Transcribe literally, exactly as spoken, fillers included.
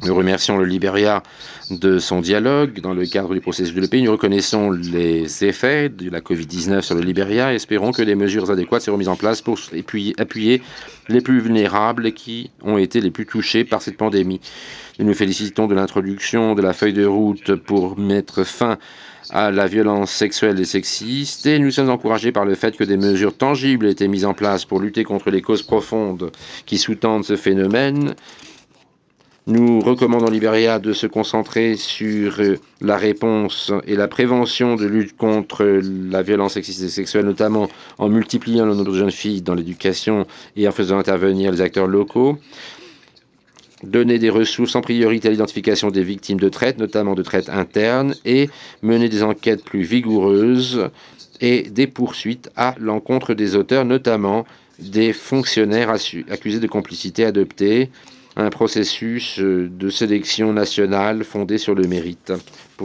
Nous remercions le Libéria de son dialogue dans le cadre du processus de la paix. Nous reconnaissons les effets de la COVID dix-neuf sur le Libéria et espérons que des mesures adéquates seront mises en place pour appuyer les plus vulnérables qui ont été les plus touchés par cette pandémie. Nous nous félicitons de l'introduction de la feuille de route pour mettre fin à la violence sexuelle et sexiste et nous sommes encouragés par le fait que des mesures tangibles aient été mises en place pour lutter contre les causes profondes qui sous-tendent ce phénomène. Nous recommandons au Libéria de se concentrer sur la réponse et la prévention de lutte contre la violence sexiste et sexuelle, notamment en multipliant le nombre de jeunes filles dans l'éducation et en faisant intervenir les acteurs locaux. Donner des ressources en priorité à l'identification des victimes de traite, notamment de traite interne, et mener des enquêtes plus vigoureuses et des poursuites à l'encontre des auteurs, notamment des fonctionnaires accusés de complicité, adopter un processus de sélection nationale fondé sur le mérite.